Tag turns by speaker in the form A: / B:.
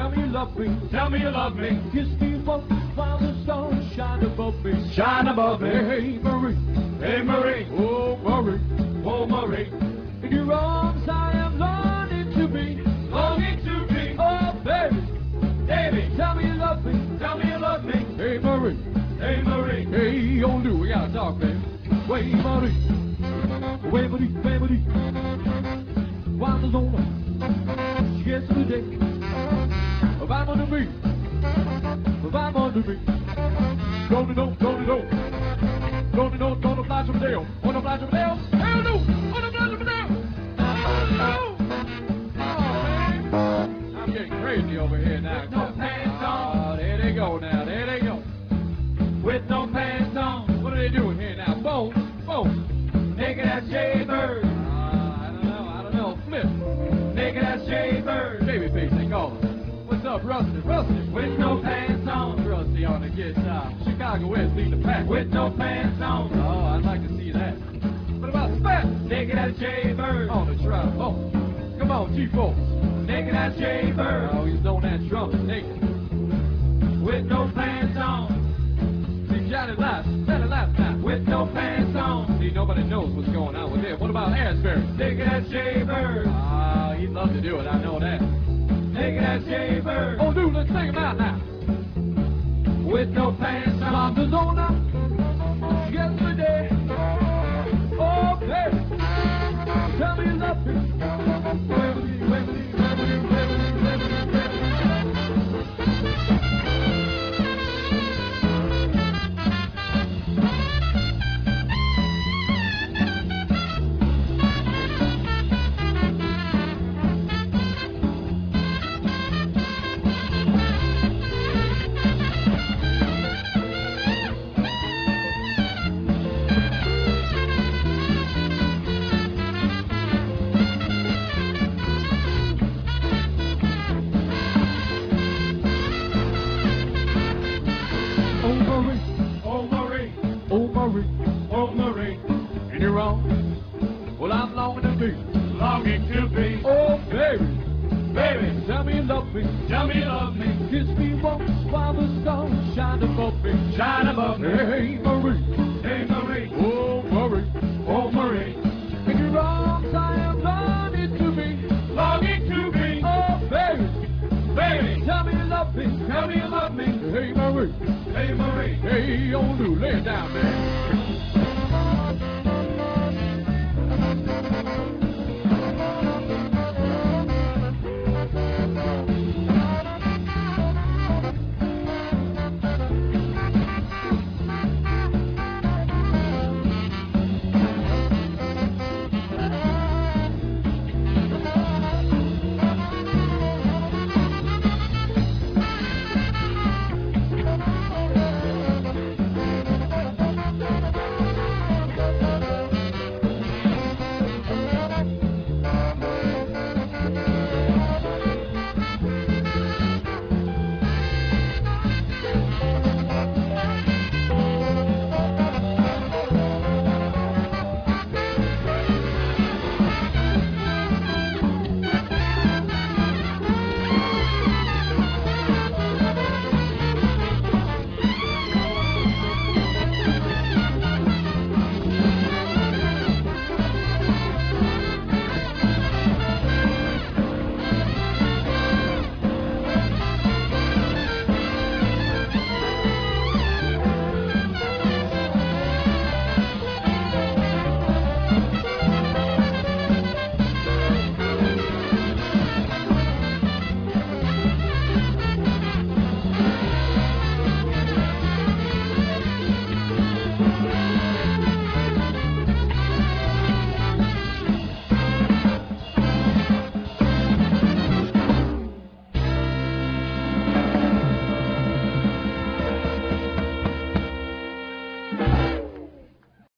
A: Tell me you love me.
B: Tell me you love me.
A: Kiss me once while the stars shine above me.
B: Shine above me.
A: Hey, Marie.
B: Hey, Marie.
A: Oh, Marie.
B: Oh, Marie.
A: In your arms I am longing to be.
B: Longing to be.
A: Oh, baby.
B: Baby.
A: Tell me you love me.
B: Tell me you love me.
A: Hey, Marie.
B: Hey, Marie.
A: Hey, old dude, we gotta talk, baby. Wait, Marie. Wait, Marie. Wait, Marie. While the zone yesterday, if I'm on the beat, if I'm on the beat, don't you know, don't you know, don't you know, don't the flash of a deal, on the flash of a deal, hell no, on the flash of a deal, oh man, I'm getting crazy over here now.
B: With no pants on.
A: Oh, there they go now, there they go.
B: With no pants on.
A: What are they doing here now? Boom, boom.
B: Naked as Jaybird.
A: I don't know, Flip.
B: Naked as Jaybird.
A: Babyface, they call us. What's up, Rusty? Rusty.
B: With no pants on.
A: Rusty on the guitar. Chicago West lead the pack.
B: With no pants on.
A: Oh, I'd like to see that. What about Spats?
B: Naked as Jaybird.
A: On the trombone. Come on, G-Force.
B: Naked as Jaybird.
A: Oh, he's on that trumpet, naked.
B: With no pants on.
A: See, Johnny laughs now.
B: With no pants on.
A: See, nobody knows what's going on with him. What about Asbury?
B: Naked as Jaybird.
A: Ah, he'd love to do it, I know that.
B: Naked as Jaybird.
A: Oh, dude, let's sing him out now.
B: With no pants on.
A: The zona, yesterday. Oh, baby, tell me you love me. Wembley, Wembley, Wembley, Wembley, Wembley, Wembley.
B: Oh, Marie.
A: And you're wrong. Well, I'm longing to be.
B: Longing to be.
A: Oh, baby,
B: Baby.
A: tell me you love me.
B: Tell me you love me.
A: Kiss me once while the stars shine above me.
B: Shine above me.
A: Hey, Marie.
B: Hey, Marie.
A: Oh, Marie.
B: Oh, Marie.
A: In your arms I am longing to be.
B: Longing to be.
A: Oh, baby,
B: Baby.
A: tell me you love me.
B: Tell me you love me.
A: Hey, Marie.
B: Hey, Marie.
A: Hey, old dude, lay it down, man.